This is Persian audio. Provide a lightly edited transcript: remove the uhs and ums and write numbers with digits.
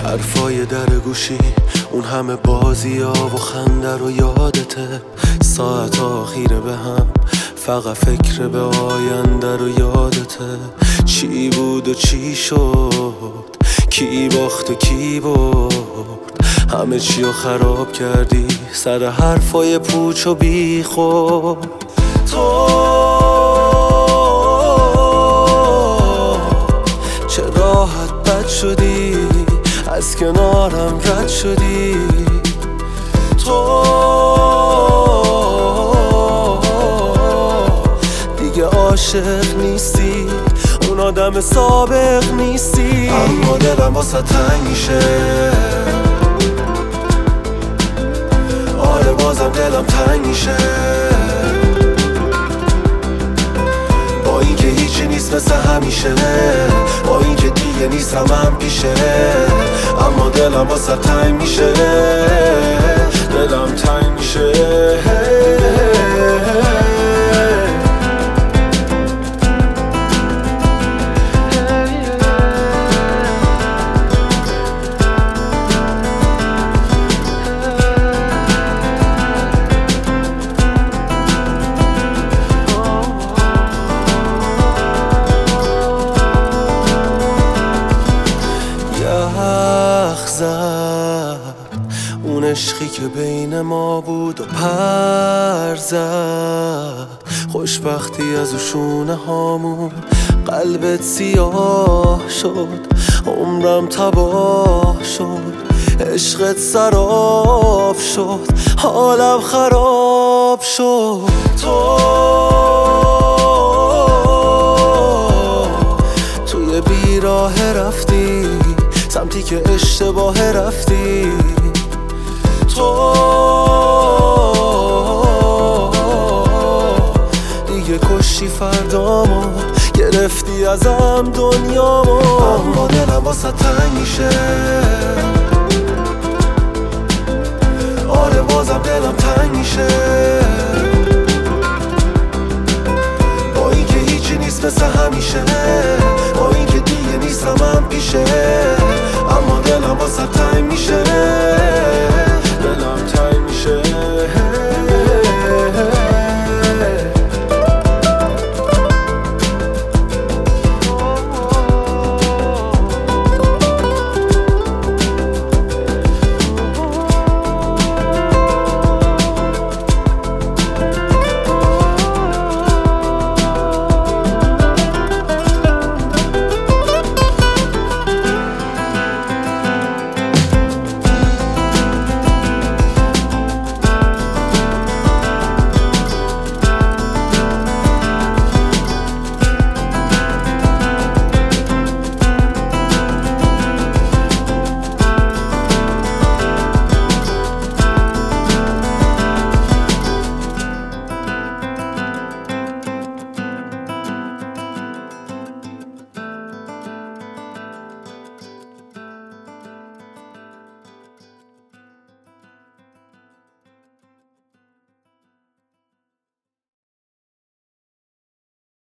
حرفای در گوشی، اون همه بازی ها و خنده رو یادته. ساعت آخیره به هم، فقط فکر به آینده رو یادته. چی بود و چی شد، کی باخت و کی برد، همه چی رو خراب کردی سر حرفای پوچ و بی خود. تو چه راحت بد شدی، از کنارم رد شدی. تو دیگه عاشق نیستی، اون آدم سابق نیستی. اما دلم واسه تنگ میشه، آره بازم دلم تنگ میشه. با اینکه هیچی نیست مثل همیشه، با اینکه دیگه نیستم هم پیشه، اما دلم واسه تنگ میشه، دلم تنگ میشه. اون عشقی که بین ما بود و پر زد، خوشبختی از شونه هامون قلبت سیاه شد. عمرم تباه شد، عشقت سراب شد، حالم خراب شد. توی بیراه رفتی، سمتی که اشتباه رفتی. تو دیگه کشتی فردامو، گرفتی ازم دنیامو. اما دلم واسه تنگ میشه، آره بازم دلم تنگ میشه. با اینکه هیچی نیست مثل همیشه، با اینکه دیگه نیستم هم پیشه،